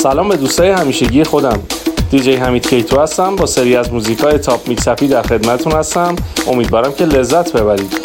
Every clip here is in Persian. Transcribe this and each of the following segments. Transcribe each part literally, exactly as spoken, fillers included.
سلام به دوستای همیشگی خودم. دیجی حمید کیتو هستم. با سری از موزیکای تاپ میکس اپی در خدمتتون هستم. امیدوارم که لذت ببرید.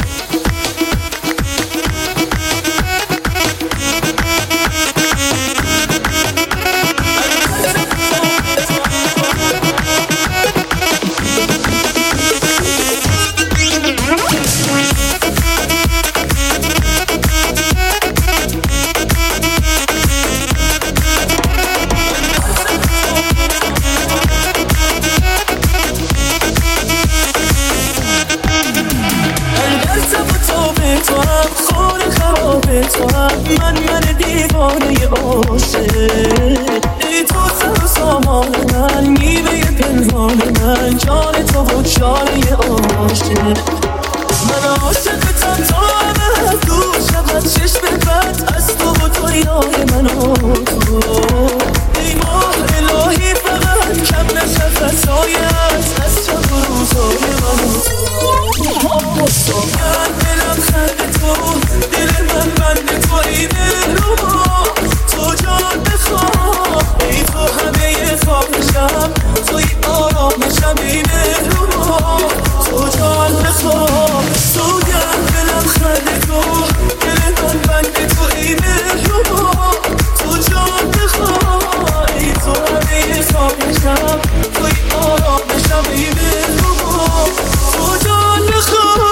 من من دیوانه عاشق ای تو سر و سامان من میوه پنهان من جان تو و جانه عاشق من عاشقتم تا همه دور شود چشم بد از تو و دنیای من و تو ای ماه الهی فقط کم نشه خطایت از شب و روزای من و تو من دلم خنده تو دل من بند تو ای مهربان تو جان بخواه ای تو همه خواهشم توی آرامشم ای مهربان تو جان بخواه تو گرم دلم خنده تو دل من بند تو ای مهربان تو جان بخواه ای تو همه خواهشم توی آرامشم ای مهربان تو جان بخواه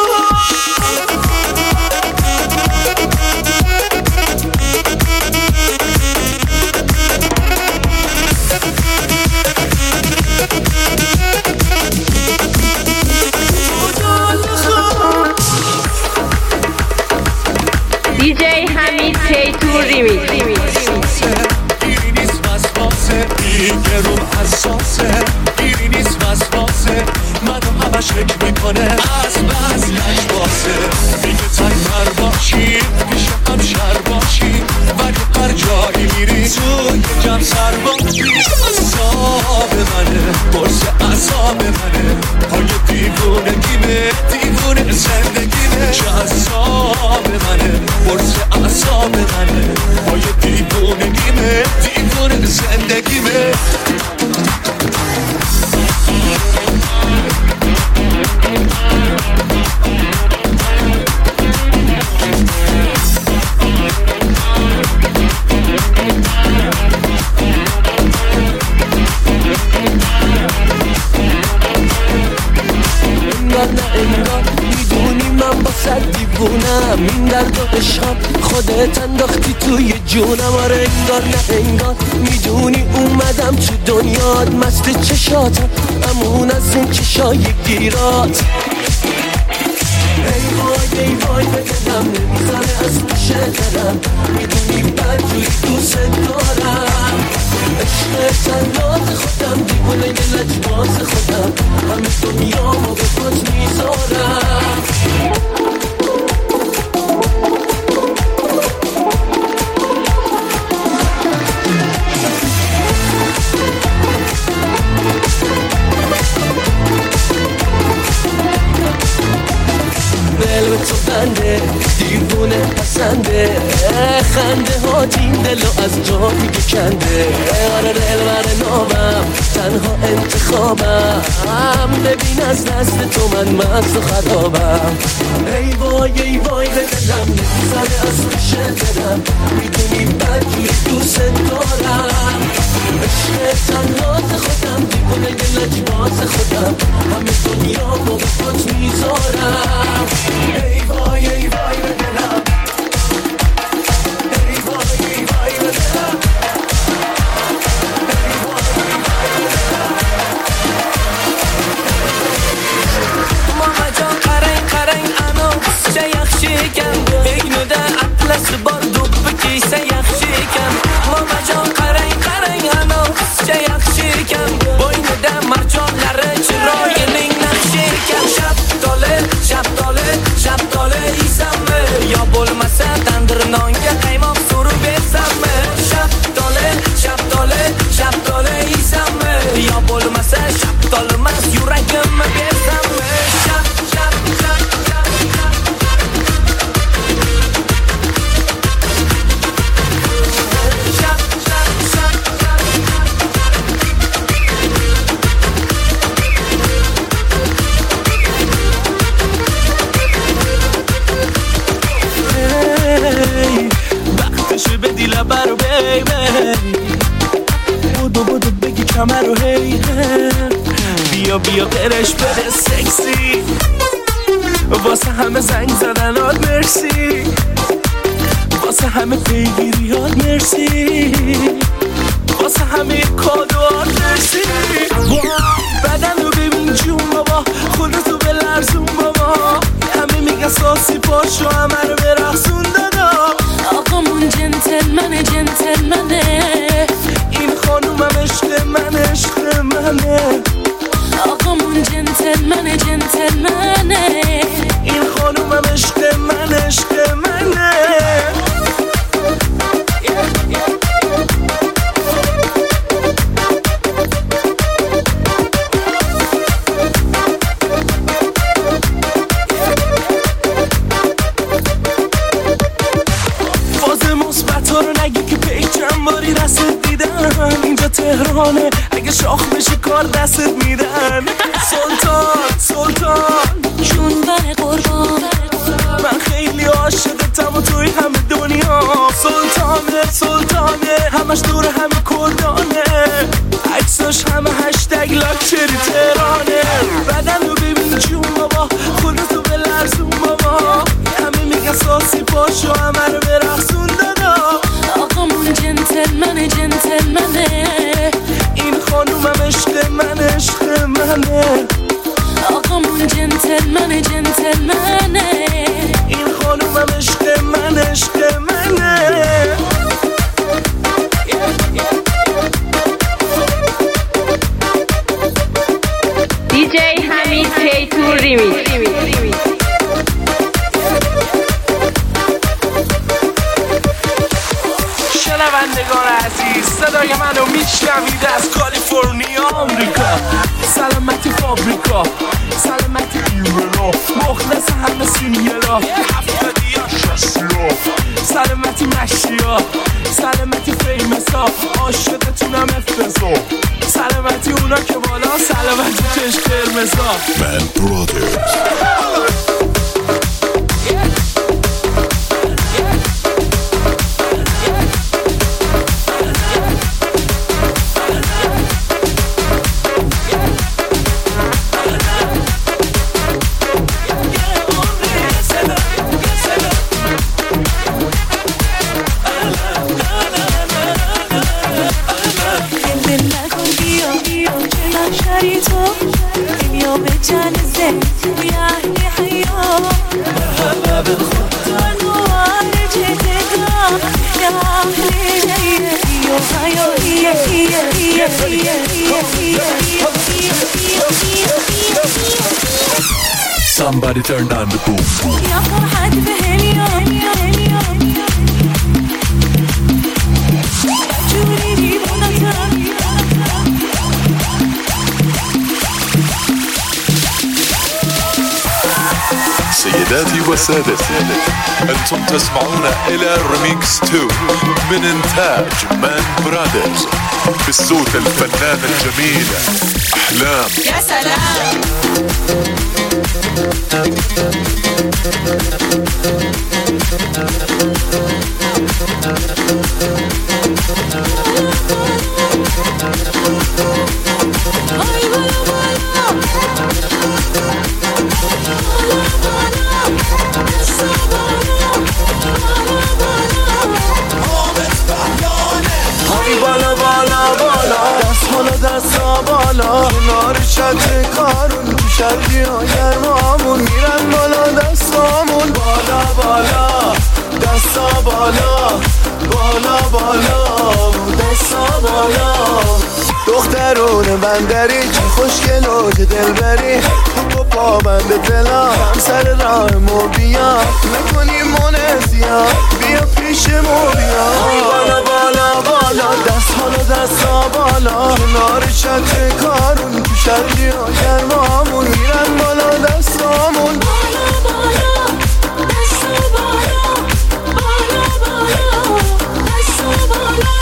دیجی حمید کیتو ریمیکس. گیری نیست وسواسه دیگه روم حساسه گیری نیست وسواسه منو همش فکر میکنه از بس لجباسه میگه تنگر باشی پیش هم شر باشی ولی هر جایی میری تو یکم سر باشی عذاب منه برس عذاب منه پای دیوونگیمه دیوونه زندگیمه جذاب منه برس عذاب منه پای دیوونگیمه دیوونه زندگیمه انگار نه انگار میدونی من با صد دیوونم این درد و عشقم خودت انداختی توی جونم آره انگار نه انگار میدونی اومدم تو دنیات مست چشاتم امون از این چشای گیرات ای وای ای وای به دلم نمیزنه از پیش دلم میدونی بدجوری دوست دارم عشق تنات خودم دیوونه یه لجباز خودم همه دنیامو به پات میذارم دل به تو بنده دیوونه پسنده خنده ها این دلو از جا دیگه کنده آره دل بر نامم تنها انتخابم ببین از دست تو من مست و خرابم ای وای ای وای به دلم نمیزنه از پیش دلم میدونی بدجوری دوست دارم عشق تنهات خودم دیوونه یه لجباز خودم همه دنیامو به پات میذارم ای وای ای وای به دلم ای وای ای وای به دلم ماما جان قرنگ قرنگ انا چه یخشیکم ایگنو ده اطلس بار دوب بکیسه یخشیکم ماما جان قرنگ قرنگ انا چه یخشیکم boynu da marjonlari chiroyining naqshiga shaftoli shaftoli shaftoli yeysanmi yo bo'lmasa tandir nonga qaymoq surib bersanmi shaftoli shaftoli shaftoli yeysanmi yo bo'lmasa shaftolimas yuragimni bersanmi shaf shaf shaf shaf خبر بیبی بودو بودو بگی کمر رو هی بیا بیا قرش بده سکسی واسه همه زنگ زدنات مرسی واسه همه پیگیریات مرسی واسه همه کادوات مرسی بدن رو ببین جون بابا خودتو بلرزون بابا همه میگن ساسی پاشو همه رو برقصون دادا آقامون جنتلمنه جنتلمنه این خانومم عشق من عشق منه آقامون جنتلمنه جنتلمنه این خانومم عشق من عشق منه اینجا تهرانه اگه شاخ بشی کار دستت میدن سلطان سلطان جون بر قربان من خیلی عاشقتم و توی همه دنیا سلطانه سلطانه همش دور همه کردانه عکساش همه هشتگ لاکچری تهرانه بدن رو ببین جون بابا خودتو بلرزون بابا همه میگن ساسی پاشو همه رو برقصون دادا آقامون جنتلمنه جنتلمنه این خانومم عشق من عشق منه آقامون جنتلمنه جنتلمنه این خانومم عشق من عشق منه دی جی حمید کی تو ریمیکس. شنوندگان عزیز صدای منو میشنوید از کالیفرنیا آمریکا سلامتی فابریکا سلامتی ایرنا مخلص همه سینگلا هفتادی یا شستیا سلامتی مشیا سلامتی فیمسا عاشقتونم افتضا سلامتی اونا که بالا سلامتی چشم قرمزا من برادرز Somebody turn down the boom boom. يا فرحتي بهاليوم جوري بونتك سيداتي وسادتي أنتم تسمعون إلى ريميكس اثنين من إنتاج مان برادرز بالصوت الفنان الجميل أحلام. يا سلام بالا بالا بالا دست بالا دستا بالا کنار چت کارون تو شدی ها گرمامون میرن بالا دستامون بالا بالا دستا بالا بالا بالا دستا بالا دخترون بندری چه خوشگل و چه دلبری تو پا بند دلا هم سر راه مو بیا نکنی مونسیا بیا پیش مو بیا بالا بالا بالا دست حالا دستا بالا کنار چت کارون تو شرقی ها گرمامون میرن بالا دستامون بالا بالا دستا بالا بالا بالا دستا بالا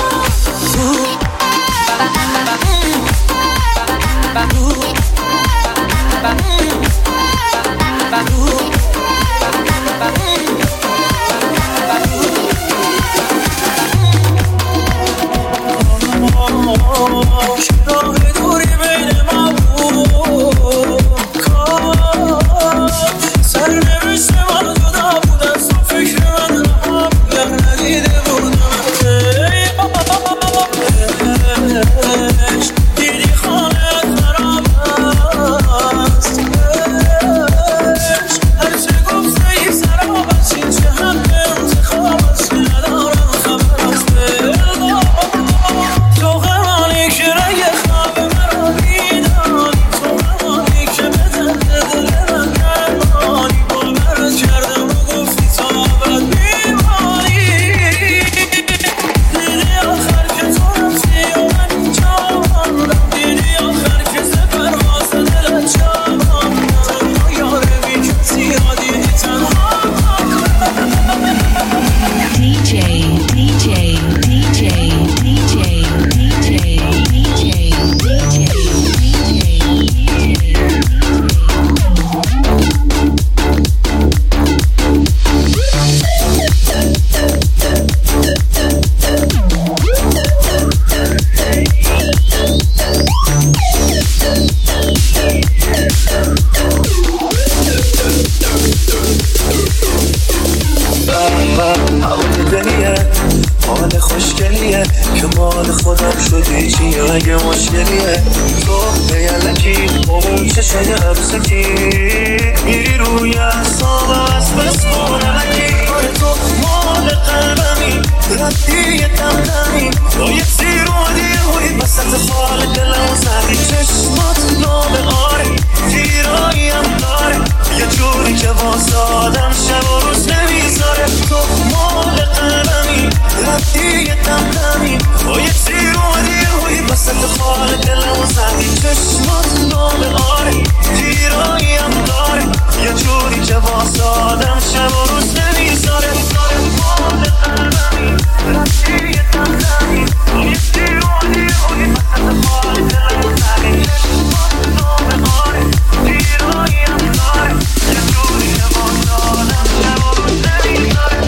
حال خوشگلیه که مال خودم شدی چی اگه مشکلیه تو بیلکی اون چشای عبسکی میری روی اصاب از بسپون علکی تو مال قلبمی ردی دم دمی تو یک سیرودی هوی وسط خال دلم زدی چشمات نام آره تیرایی هم داره یه جوری که واسه آدم شب و روز نمیذاره تو مال قلبمی ردی دم دمی تو یک سیرودی هوی وسط خال دلم زدی چشمات نام آره تیرایی هم داره یه جوری که واسه آدم شب و روز نمیذاره مال قلبمی ردی دم دمی تو یک سیرودی هوی وسط خال دلم زدی چشمات نام آره تیرایی هم داره یه جوری که واسه آدم شب و روز نمیذاره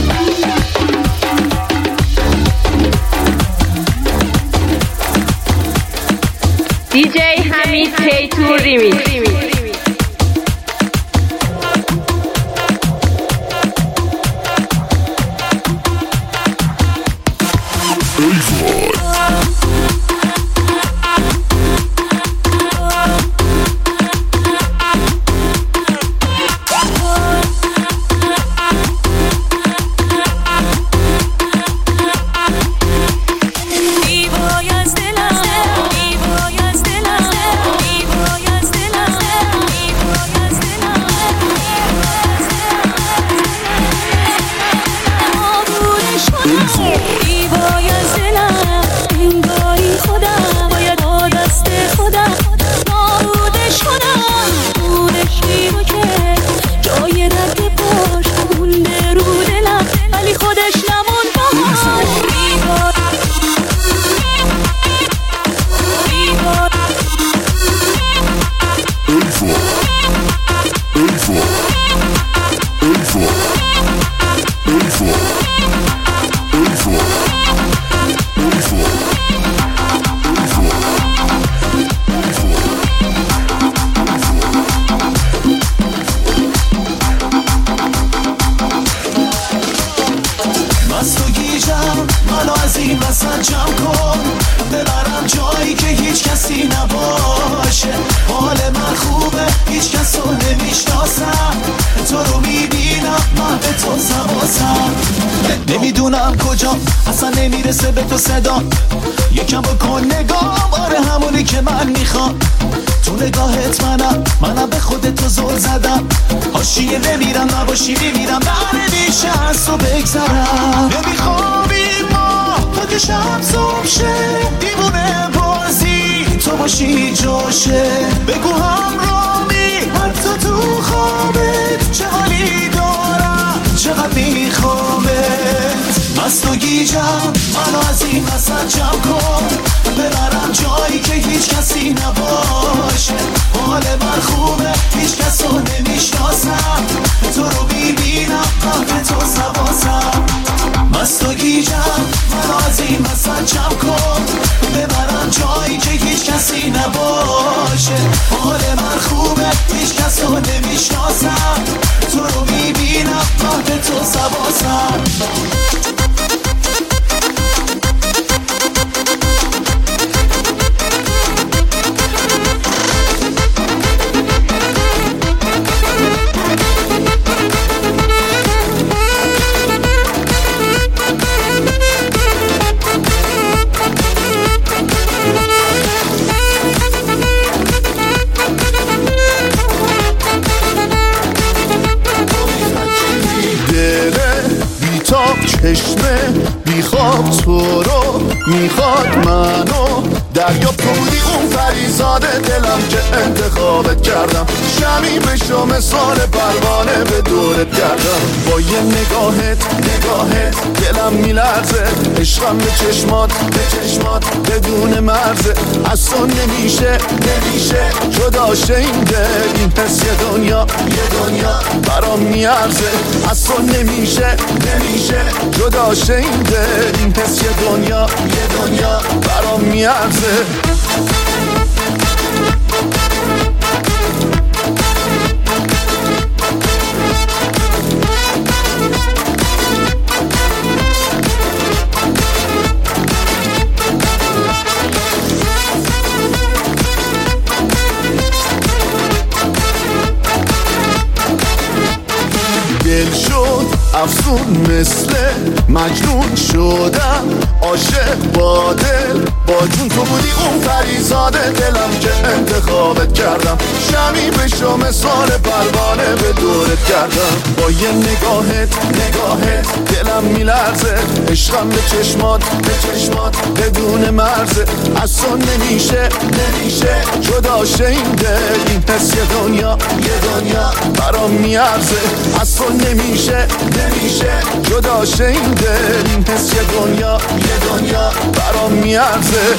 دیجی حمید کیتور ریمیکس. نمیدونم کجا اصلا نمیرسه به تو صدا یکم بکن نگاه آره همونی که من میخوام تو نگاهت منم منم به خودت تو زل زدم حاشیه نمیرم نباشی میمیرم نمیشه از تو بگذرم نمیخوابیم ما تا که شب صبح شه دیوونه بازی تو باشی جاشه بگو همرامی حتی تو خوابت چه حالی دارم چقدر میخوامت مست و گیجم منو از این وسط جمع کن ببرم جایی که هیچ کسی نباشه حال من خوبه هیچ کس رو نمیشناسم تو رو میبینم قهر تو سواسم مست و گیجم منو از این وسط جمع کن ببرم جایی که هیچ کسی نباشه حال من خوبه هیچ کس رو نمیشناسم تو رو میبینم قهر تو سواسم چشمه میخواد تو رو میخواد منو دریا پودی اون فریزاده دلم که انتخابت کردم شمی بشو مثال پروانه به دورت کردم با یه نگاهت نگاهت دلم میلرزه عشقم به چشمات به چشمات بدون مرزه از تو نمیشه نمیشه جدا شه این دل این حس یه دنیا یه دنیا برام میارزه از تو نمیشه نمیشه جدا شه این دل این حس یه دنیا یه دنیا برام میارزه مثل مجنون شدم عاشق با دل با جون تو بودی اون پریزاده دلم که انتخابت کردم شمی بشو مثال پروانه به دورت کردم با یه نگاهت نگاهت دلم میلرزه عشقم به چشمات به چشمات بدون مرزه از تو نمیشه نمیشه جدا شه این دل این حس یه دنیا یه دنیا برام میارزه از تو نمیشه نمیشه جدا شه این دل این حس یه دنیا یه دنیا برام میارزه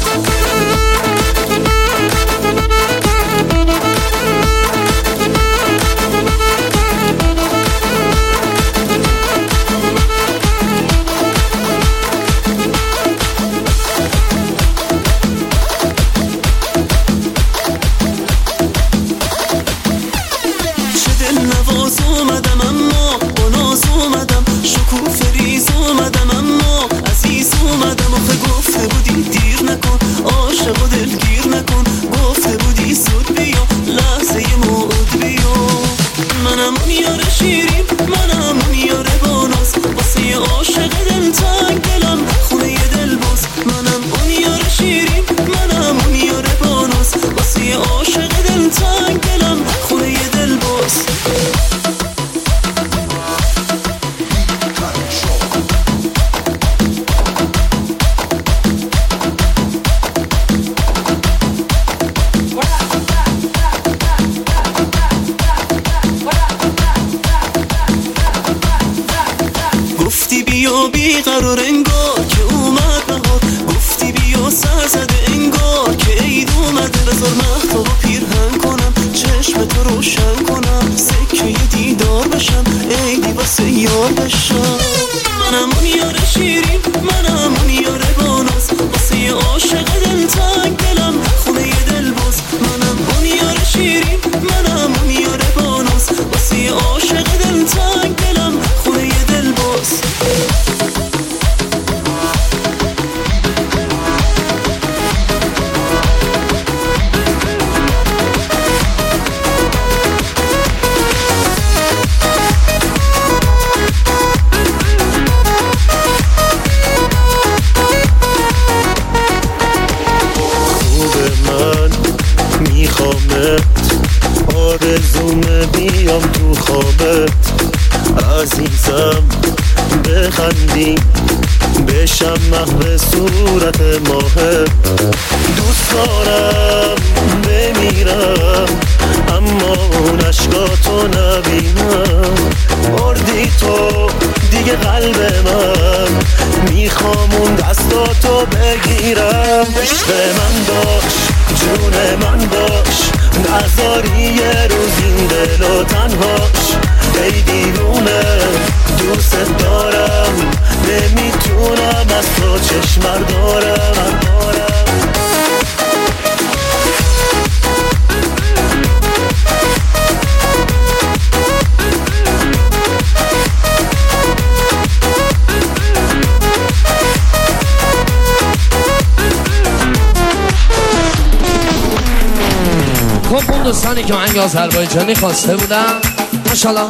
دوستانی که آهنگ آذربایجانی خواسته بودم ماشاءالله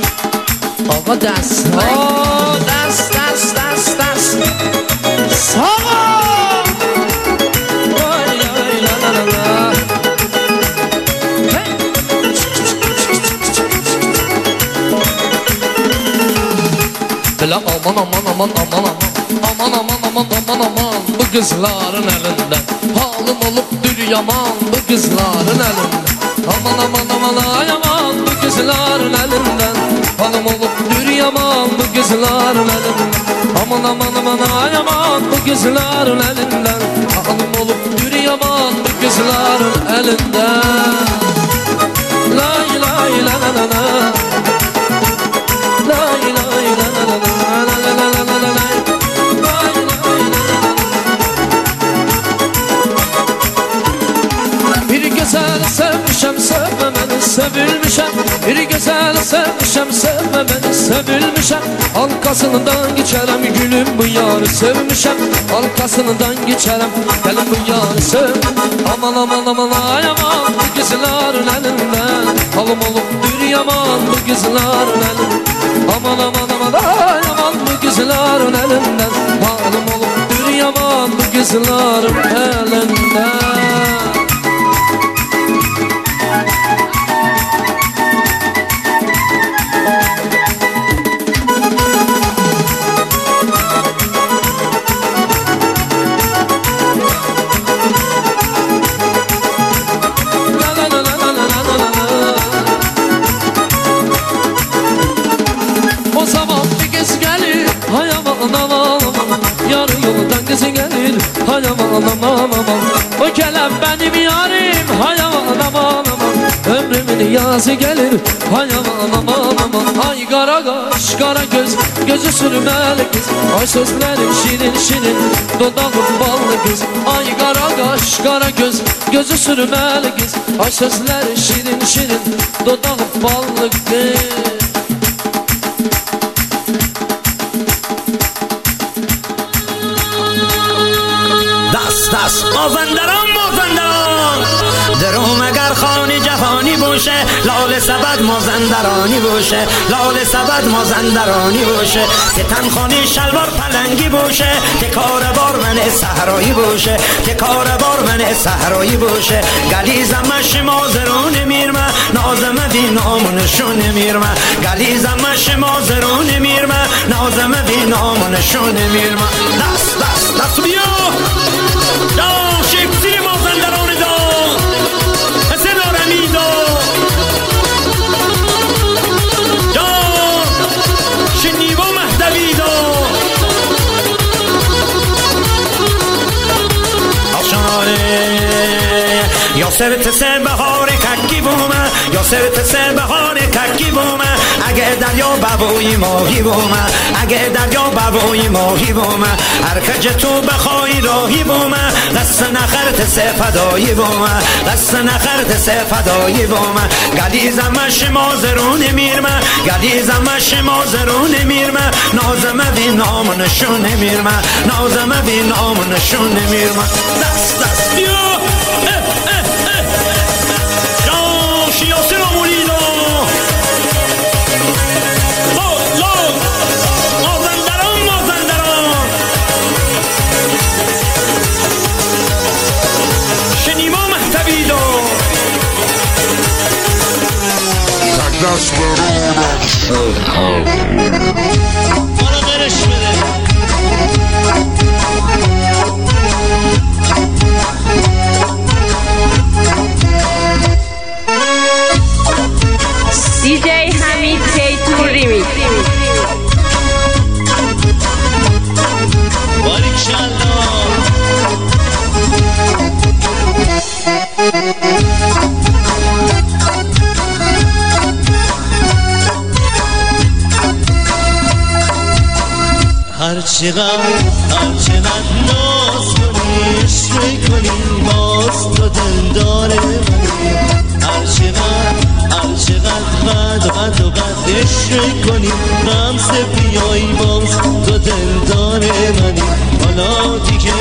آقا دست ها دست دست دست دست ساقا بلا aman aman aman aman aman aman aman aman aman bu kızların elinde halim olup dür yaman bu kızların elinde aman aman aman ay aman bu kızların elinden halim olup dür yaman bu kızların elinden aman aman aman ay aman bu kızların elinden halim olup dür yaman bu kızların elinden la ilahe illallah la ilahe illallah sevmişem sevmemeni sevilmişem bir güzel sevmişem Sevilmişem sevmemeni sevilmişem Arkasından geçerem gülüm bu yarı sevmişem Arkasından geçerem gelin bu yarı sev Aman aman aman ay aman bu kızların elinden Halım olup bir yaman bu kızların elinden Aman aman aman ay aman bu kızların elinden Halım olup bir yaman bu kızların elinden Hay aman aman aman o kelem benim yarim Hay aman aman aman ömrümün yazı gelir Hay aman aman aman ay kara kaş kara göz Gözü sürmeli kız ay sözlerim şirin şirin Dudağım ballı kız ay kara kaş kara göz Gözü sürmeli kız ay sözlerim şirin şirin Dudağım ballı kız دست مازندران مازندران دروم اگر خانی جهانی باشه لال سبد مازندرانی باشه لال سبد مازندرانی باشه که تنخانی شلوار پلنگی باشه که کار بار من صحرایی باشه که کار بار من صحرایی باشه گلیزم مش مازرون میرمه نازم بی نامونشون میرمه گلیزم مش مازرون میرمه نازم بی نامونشون میرمه دست دست دست بیا دا شکسی مازندران دا حسن آرمی دا دا شنیوا مهدوی دا آشانه یا سرت سر بهار ککی بومه یا سرت سر بهار ککی بومه اگه دریا بابوی ماهی بومه اگه دریا بابوی ماهی بومه هر کج تو بخوای راهی بومه دست نخرت سفدایی بومه دست نخرت سفدایی بومه گلیزم مش مازرون میرمه گلیزم مش مازرون میرمه نازم بی نام نشون میرمه نازم بی نام نشون میرمه دست دست بیا یاسر آمولیدو لود لود مازندران مازندران شنیما مهتویدو تک دست برونم برو برش بده دیجی حمید کیتور ریمیکس باریکشالله هر چقدر هر چقدر ناز کنی عشق کنی باز تو دلدار منی هر چقدر هر چقدر قد قد و قد عشق کنی غمزه بیایی باز تو دلدار منی حالا دیگه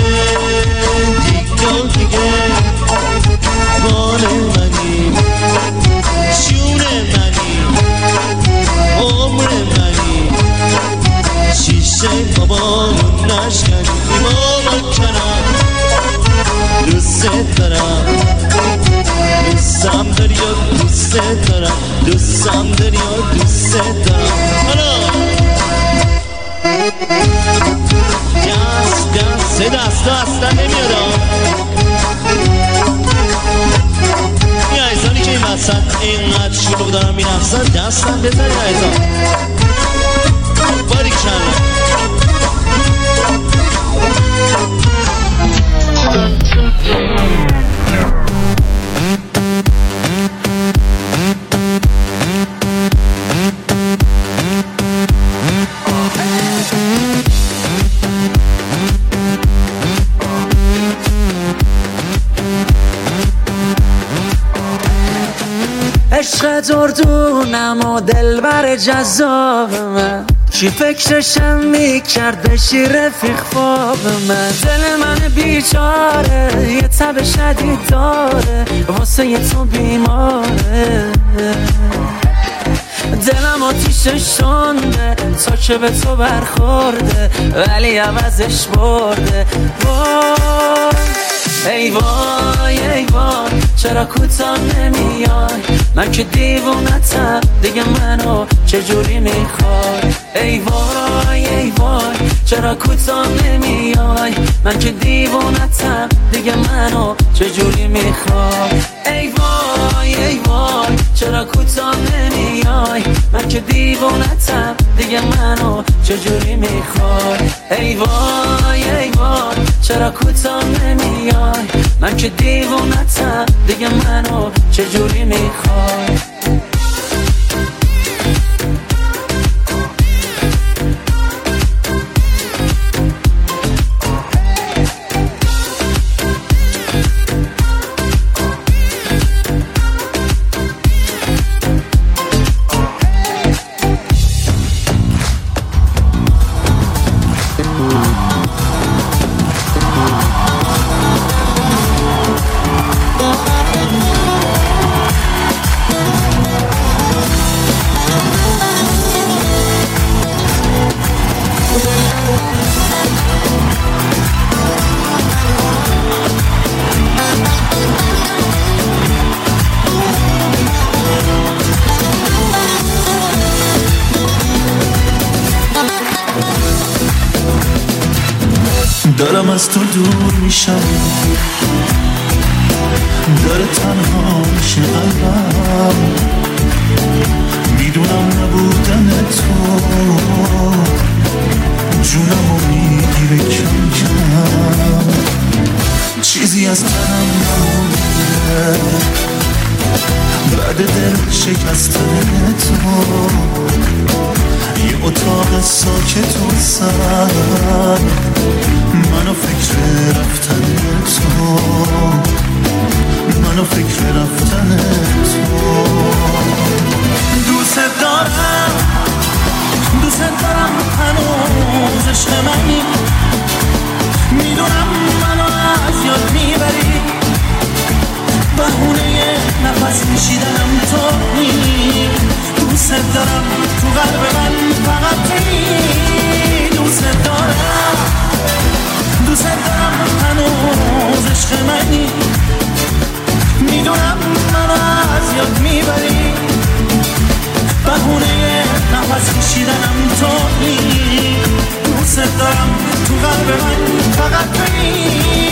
دیگه دیگه بار منی جون منی عمر منی شیشه بابامون نشکنی ایمان کنم دوست دارم دوستم داری یا دوست دارم دوستم داری یا دوست دارم حالا دست دست سه دست اصلا نمیادم این عیزانی که این وسط اینقدر شلوغ دارم مینفسن دستم بزنی عیزان باریک شنم عشق دردونم و دلبر جذاب من، چی فکرشم میکرد بشی رفیق خواب من. دل من بیچاره یه تب شدید داره، واسه یه تو بیماره. دلم آتیشش شنده تا که به تو برخورده، ولی عوضش برده. وای ای وای ای وای چرا کوتاه نمیای، من که دیوونتم دیگه منو چجوری میخوای. ای وای ای وای چرا کوتاه نمیای، من که دیوونتم دیگه منو چجوری میخوای. ای وای ای وای چرا کوتاه نمیای، من که دیوونتم دیگه منو چجوری میخوای. ای وای ای وای چرا کوتاه نمیای، من که دیوونتم دیگه منو چجوری میخوای. دارم از تو دور میشم، داره تنها میشه قلبم، میدونم نبودن تو جونمو میگیره کم کم، چیزی از تنم نمونده بعد دل شکستن تو. یه اتاق ساکت و سر منو فکر رفتن تو، منو فکر رفتن تو. دوست دارم دوست دارم هنوز عشق منی، میدونم منو از یاد میبری، بهونه نفس میشیدنم تویی. دوست دارم تو قلب من فقط تویی. دوست دارم دوست دارم هنوز عشق منی، میدونم منو از یاد میبری، بهونه نفس کشیدنم تویی. دوست دارم تو قلب من فقط تویی.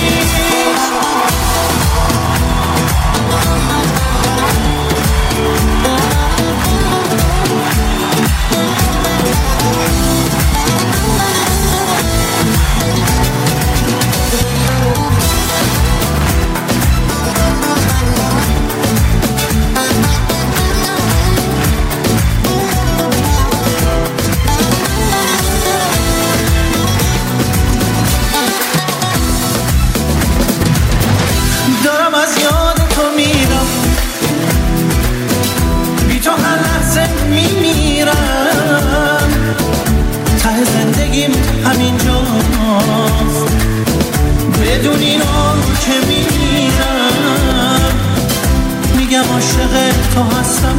دارم از یاد تو میرم، بی تو هر لحظه میمیرم، ته زندگیم همینجاست، بدون اینو که میمیرم. میگم عاشق تو هستم،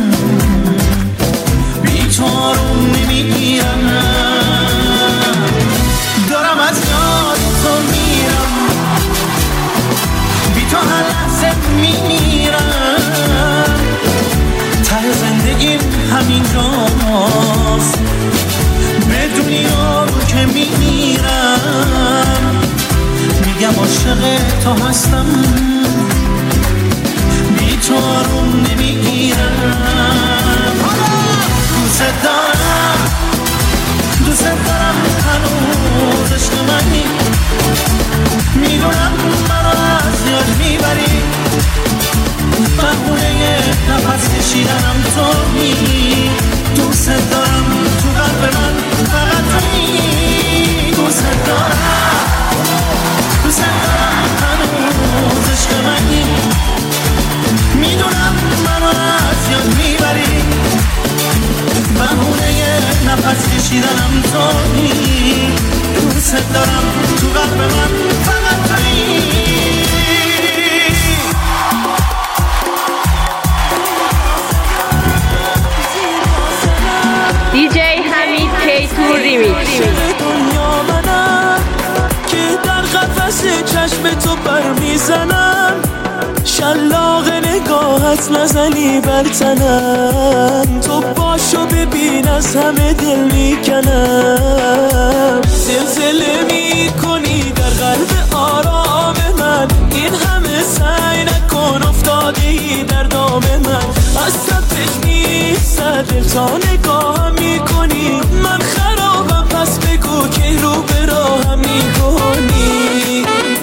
بی تو آروم نمیگیرم. دارم از یاد تو میرم، بی تو هر لحظه میمیرم، ته زندگیم همینجاست، بدون اینو که میمیرم. میگم عاشق تو هستم، بی تو آروم نمیگیرم. دوست دارم دوست دارم هنوز عشق منی، میدونم منو از یاد میبری، بهونه نفس کشیدنم تویی. دوست دارم تو قلب من فقط تویی. دوست دارم دوست دارم هنوز عشق منی، میدونم منو از دوست دارم تو قلب من فقط تویی. دیجی حمید کیتور ریمیکس. دنیا منم که در قفس چشم تو بر میزنم، شلاق نگاهت نزنی بر تنم، تو باشو ببین از همه دل میکنم. زلزله میکنی در قلب آرام من، این همه سعی نکن افتادی در دام من. از صفش میسد دل تا نگاهم میکنی، من خرابم پس بگو که رو به راهم میکنی.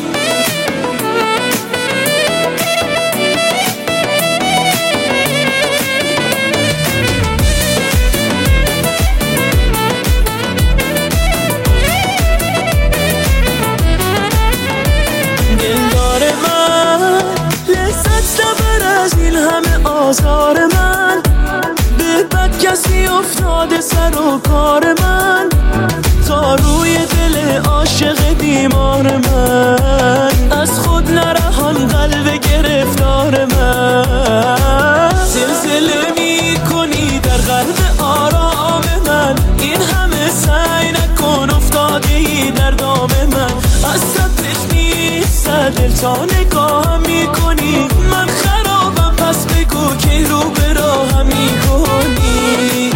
آزار من به بد کسی افتاده سر و کار من، تا روی دل عاشق بیمار من، از خود نرهان قلب گرفتار من. زلزله میکنی در قلب آرام من، این همه سعی نکن افتادی در دام من. از صفش میسد دل تا نگاهم میکنی، من خرابم پس بگو که رو به راهم میکنی.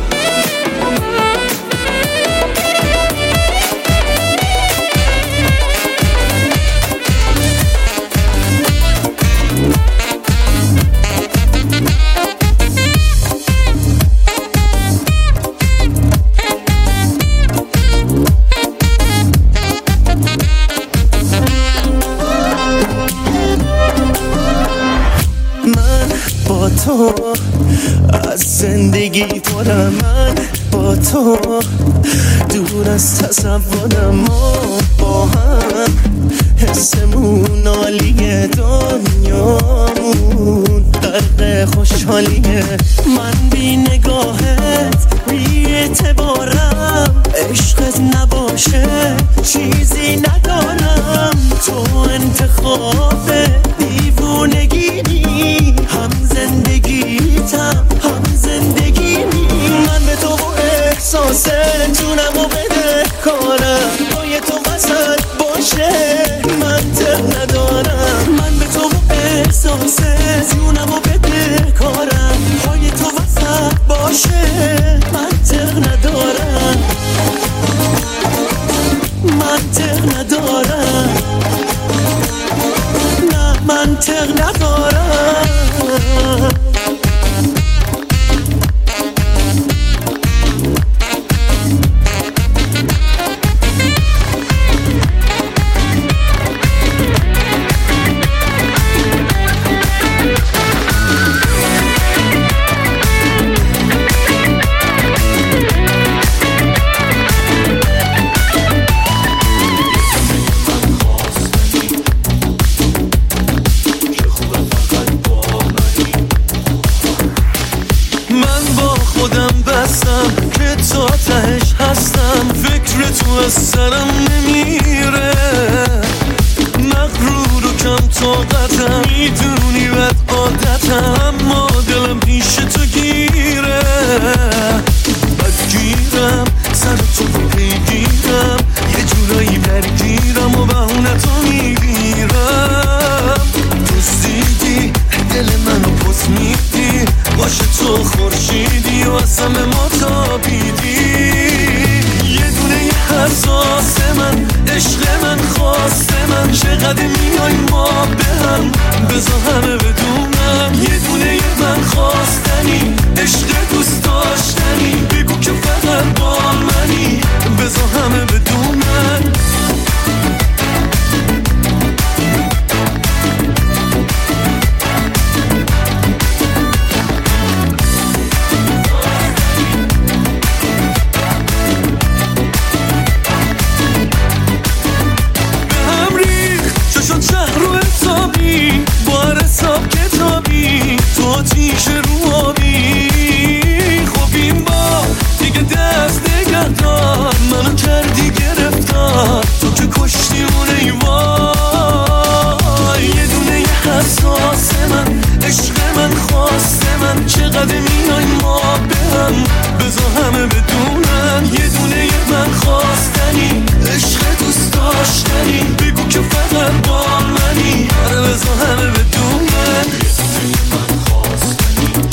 تو از زندگی پرم، من با تو دور از تصورم، ما با هم حسمون عالیه، دنیامون غرق خوشحالیه. من بی نگاهت بی اعتبارم، عشقت نباشه چیزی ندارم. تو انتخاب دیوونگی، هم زندگیتم هم زندگیمی. من به تو و احساس جونمو بده کارم، پای تو وسط باشه منطق ندارم. من به تو و احساس جونمو بده کارم، پای تو وسط باشه منطق ندارم. منطق ندارم، نه منطق ندارم. که تا تهش هستم، فکر تو از سرم نمیره. مغرور و کم طاقتم، میدونی بد عادتم، اما دلم پیش تو گیره. بدگیرم سر تو رو پیگیرم، یه جورایی درگیرم و بهونه تو میگیرم. دزدیدی دل منو پس میدی، باشه تو خورشیدی و اصلا ما تابیدی. یه دونه یه حساس من، عشق من، خواست من، چقدر میای ما به هم، بذار همه بدونم. یه دونه یه من خواستنی، عشق دوست داشتنی، بگو که فقط با منی، بذار همه بدونم. وعده میای ما به هم بذار همه بدونن یه دونه یه من خواستنی عشق دوست داشتنی بگو که فقط با منی آره بذار همه بدونن یه دونه یه من خواستنی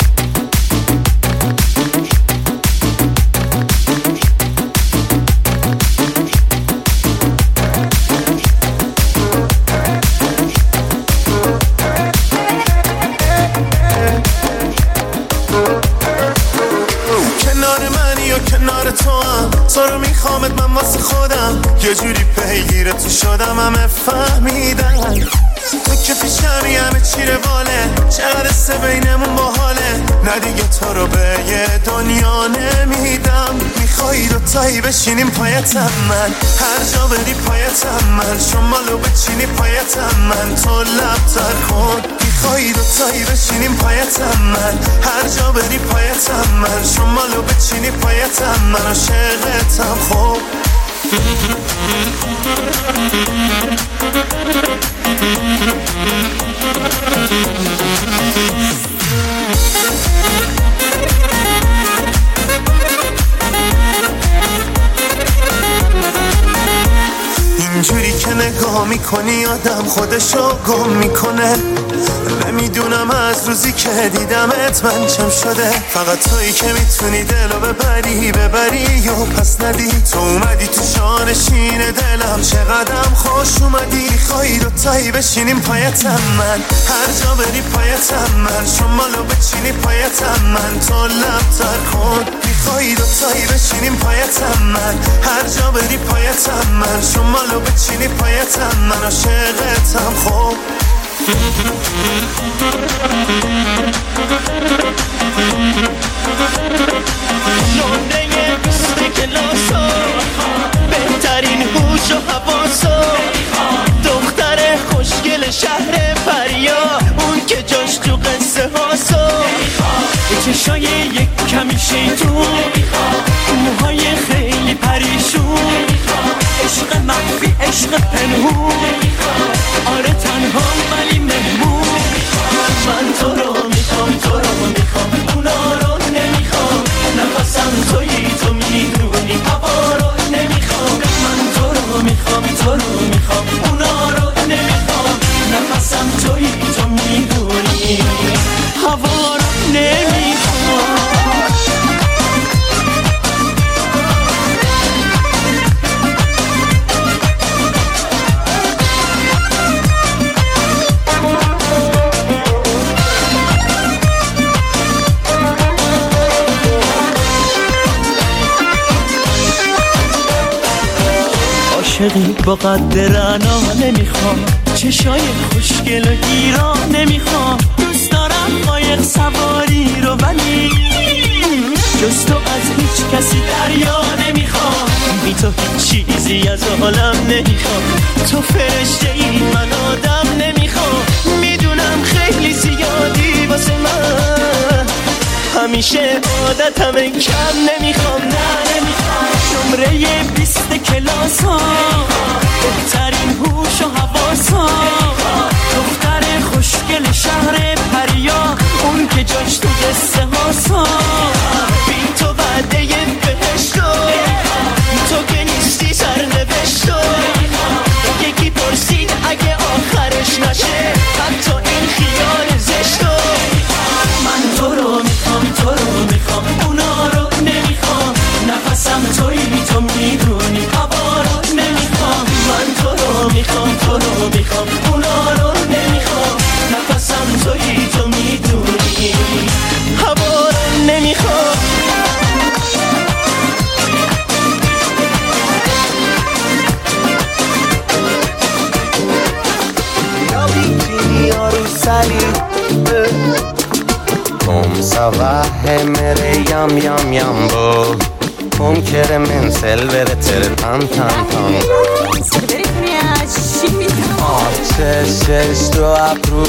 کنار تو هم تو رو میخوامت من واسه خودم یه جوری پیگیر تو شدم همه فهمیدن تو که پیشمی همه چی رواله چقدر سه بینمون باحاله نه دیگه تو رو به یه دنیا نمیدم میخوایی دوتایی بشینیم پایتم من هر جا بری پایتم من شمالو بچینی پایتم من تو لب تر کن میخوایی دوتایی بشینیم پایتم من هر جا بری پایتم من شمالو بچینی پایتم من عاشقتم خب اینجوری که نگاه میکنی آدم خودشو گم میکنه نمیدونم از روزی که دیدمت من چم شده فقط تویی که میتونی دلو ببری ببری و پس ندی تو اومدی تو شانشین دلم چقدرم خوش اومدی میخوایی دوتایی بشینیم پایتم من هر جا بری پایتم من شمالو بچینی پایتم من تو لب تر کن میخوایی دوتایی بشینیم پایتم من هر جا بری پایتم من شمالو بچینی پایتم من عاشقتم خب نونه بیست کلاسا بهترین هوش و حواسا دختر خوشگل شهر پریا اون که جاش تو قصه هاسا به چشای یک کمی شیطون موهای خیلی پریشون عشق مخفی عشق پنهون آره تنها ولی مهمون من تو رو میخوام تو رو میخوام اونا رو نمیخوام نفسم تویی تو میدونی هوا رو نمیخوام من تو رو میخوام تو رو میخوام اونا رو نمیخوام نفسم تویی تو میدونی هوا رو نمیخوام عاشقی با قد رعنا نمیخوام چشای خوشگل و گیران نمیخوام دوست دارم قایق سواری رو ولی جز تو از هیچ کسی دریا نمیخوام بی تو هیچ چیزی از عالم نمیخوام تو فرشته ای من آدم نمیخوام میدونم خیلی زیادی واسه من همیشه عادتم کم نمیخوام نه نمیخوام شمره بیست کلاسا بهترین هوش و حواسا دختر خوشگل شهر پریا اون که جاش تو قصه هاسا بی تو وعده بهشتو تو که نیستی سرنوشتو یکی پرسید اگه آخرش نشه حتی این خیال زشتو من تو رو میخوام تو رو میخوام اونا رو نمیخوام نفسم تویی تو میدونی هوا رو نمیخوام من تو رو میخوام تو رو میخوام اونا رو نمیخوام نفسم تویی تو میدونی هوا رو نمیخوام Come ça va e mere yam yam yambo Come kere men selvere tere tan tan tan آتشش تو ابرو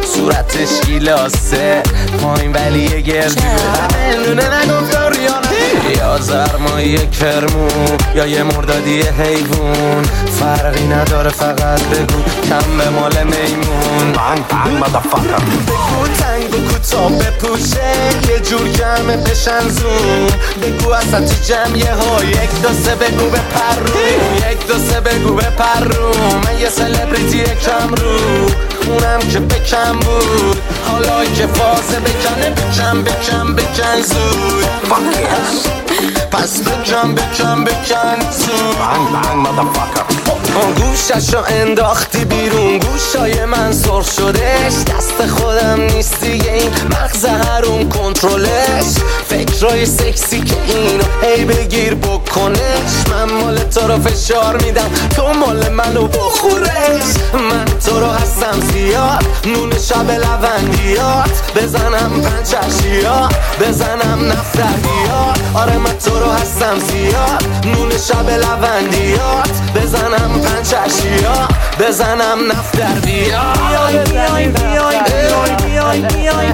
صورتش گیلاسه پایین ولی یه گردو همه نونه نگفتم ریانه یا زرمایی کرمو یا یه مردادی حیوون، فرقی نداره فقط بگو کم به مال میمون. بانگ بانگ مادافاکر. بگو تنگ و کوتاه بپوشه یه جور جمع بشن زوم. بگو اصلا تو جمعیه ها یک دو سه بگو به پرون، یک دو سه بگو به پرون. من یه سلبریتی کم رو اونم که بکم بود، حالا که فازه بکنه بکن بکن بکن زود. پس بکن بکن بکن زود. بانگ بانگ مادافاکر. گوششو انداختی بیرون، گوشای من سرخ شدش، دست خودم نیست دیگه این مغز هرون کنترلش. فکرای سکسی که اینو هی بگیر بکنش، من مال تو رو فشار میدم تو مال منو بخورش. من تو رو هستم زیاد نون شب لوندیات، بزنم پنچشیات بزنم نفتریات. آره من تو رو هستم زیاد نون شب لوندیات، بزنم پنچشیات بزنم نفتر بیا. بیای بیای بیای بیای بیای بیای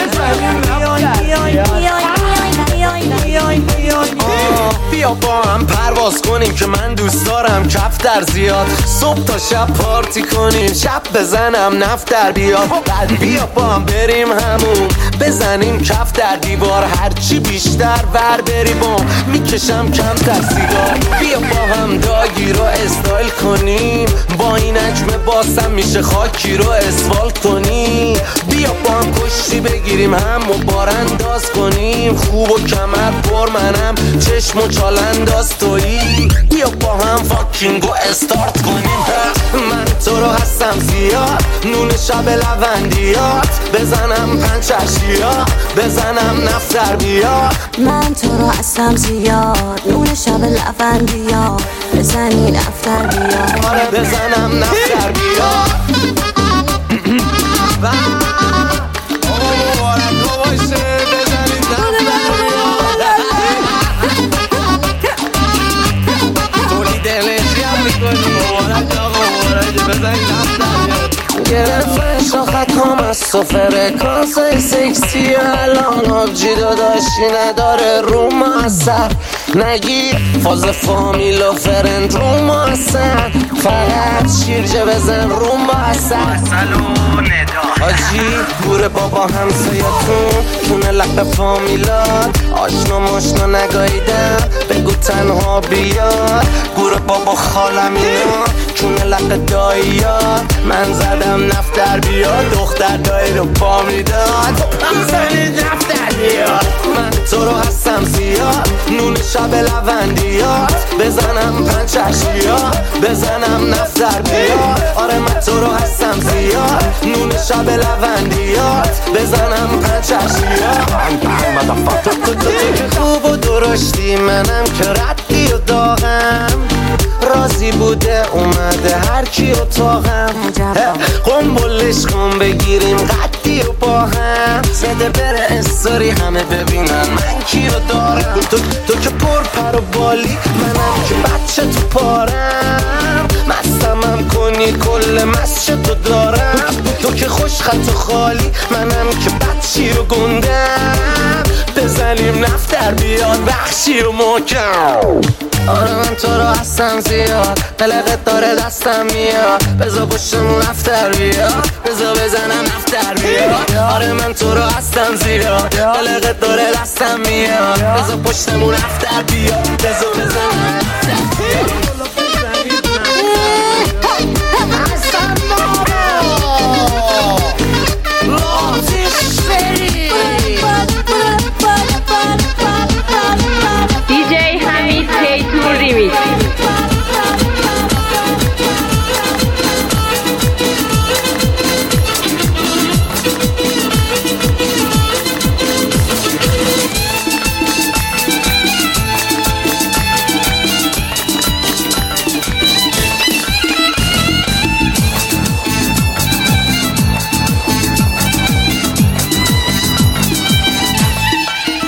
بیای بیا با هم پرواز کنیم که من دوست دارم کفتر زیاد. صبح تا شب پارتی کنیم، شب بزنم نفتر بیاد. بعد بیا با هم بریم همون بزنیم کفتر دیوار، هرچی بیشتر ور بری بام میکشم کمتر سیگار. بیا با هم داگی رو استایل کنیم، با این اجمه باسم میشه خاکی رو اسفال کنیم. بیا با هم کشتی بگیریم هم و بارانداز کنیم، خوب و کمر پر منم چشم و چالنداز تویی. بیا با هم فاکینگو استارت کنیم. من تو رو هستم زیاد نون شب لوندیات، بزنم پنچشیات بزنم نفتر بیا. من تو رو هستم زیاد نون شب لوندیات، بزنی نفتر بیا. آره بزنم نفتر بیا. گرفتن شاخت هم از تو فرکانسای سکسی، الان آبجی داداشی نداره رو ما اثر. نگی فاز فامیل و فرند رو ما اثر، فقط شیرجه بزن رو ما اثر. آجی گوره بابا همسایتون کونه لق فامیلات، آشنا ماشنا نگاییدم بگو تنها بیاد. گوره بابا خالم اینا کونه لق داییات، من زدم نفتر بیاد دختر دایی رو پا میداد. زنید نفتر بیاد. من تو رو هستم زیاد نون شب لوندیات، بزنم پنچشیات بزنم نفتر بیاد. آره من تو رو هستم زیاد نون شب لوندیات، بزنم پنچشیات. تو تو که خوب و درشتی منم که ردی و داغم، راضی بوده اومده هر کی اتاقم. قنبلش کن بگیریم قدی و با هم، بده بره استوری همه ببینن من کی رو دارم. تو, تو که پر پر و بالی منم که بچه تو پارم، مستمم کنی کل مسجد تو دارم. تو که خوش خط و خالی منم که بچی رو گندم، بزنیم نفتر بیاد بخشی و محکم. آره من تو رو هستم زیاد قلقت داره دستم میاد، بزا پشتمون نفتر بیاد بزا بزنم نفتر بیاد. آره من تو رو هستم زیاد قلقت داره دستم میاد، بزا پشتمون نفتر بیاد بزا بزنم نفتر بیاد. دیجی حمید کیتور ریمیکس.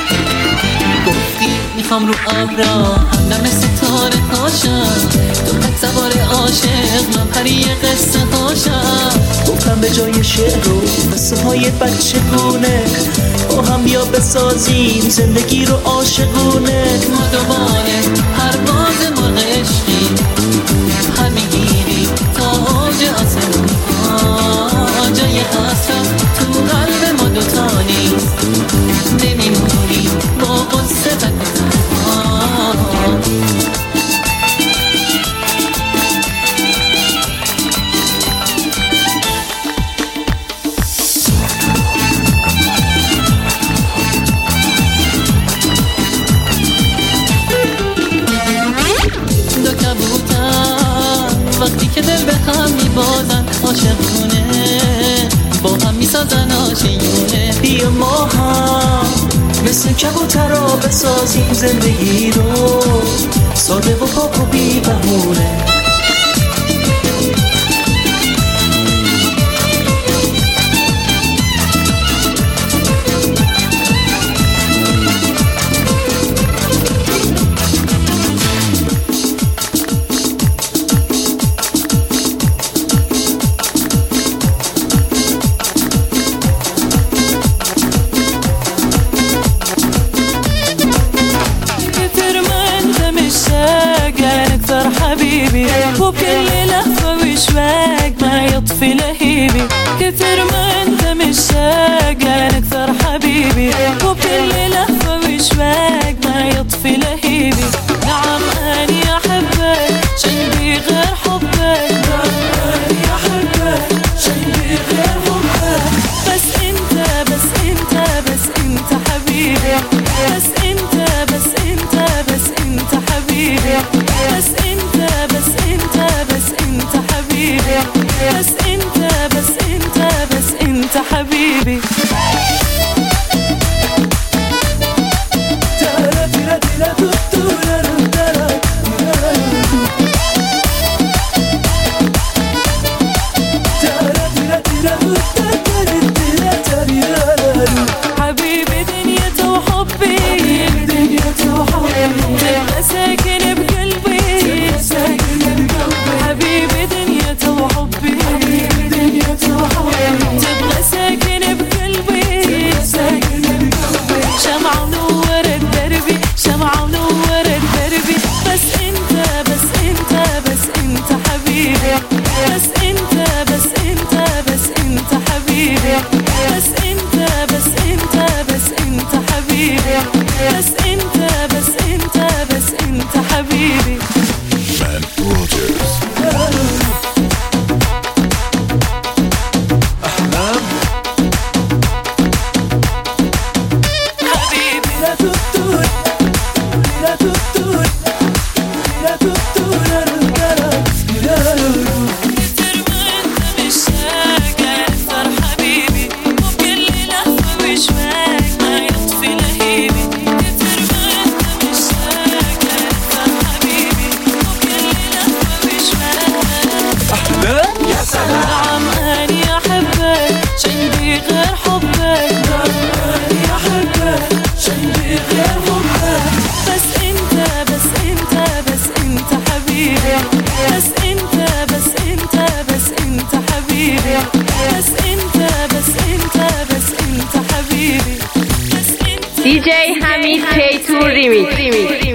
میخوام رو ابرا همدم ستاره پاشم، تو سوار عاشق من پری قصه هاشم گفتم به جای شعر رو قصه های بچه گونه با هم بیا بسازیم زندگی رو عاشقونه ما دوباره پرواز مرغ عشقی هم میگیریم تا اوج آسمون جای حسرت تو قلب ما دوتا نیست نمیمونیم با قصه تک وقتی که دل به هم میبازن عاشقونه با هم میسازن آشیونه بیا ما هم مثل کبوترا بسازیم زندگی رو ساده و پاک و بی بهونه وبكل لحظة وشواق ما يطفي لهيبي كثر ما انت مشتاق لك اكثر حبيبي وبكل لحظة وشواق ما يطفي لهيبي نعم اني احبك شي بي غير حبك نعم اني احبك شي بي غير حبك بس انت بس انت بس انت حبيبي بس انت بس انت بس انت حبيبي بس انت بس انت بس انت حبيبي بس انت بس انت بس انت حبيبي حبيبي دنيته وحبي دنيته وحبي تبقى ساكن بقلبي حبيبي دنيته وحبي دنيته وحبي تبقى ساكن بقلبي شمعة ونورت دربي شمعة ونورت دربي بس انت بس انت بس انت حبيبي بس انت بس انت بس انت حبيبي بس انت بس انت بس انت حبيبي بس انت بس انت بس انت حبيبي Man Rogers أحلام حبيبي لا تطول لا تطول لا تطول الكلام كتر ما انت مشتاق اكثر حبيبي وبكل لحظة وشواق ما يطفي لهيبي كتر ما انت مشتاق اكثر حبيبي وبكل لحظة وشواق أحلام يا سلام نعم اني احبك شي بي غير حبك نعم اني احبك شي بي غير حبك بس انت بس انت بس انت حبيبي بس انت بس انت بس انت حبيبي بس انت بس انت بس انت حبيبي بس انت دی جی حمید کیتور ریمیکس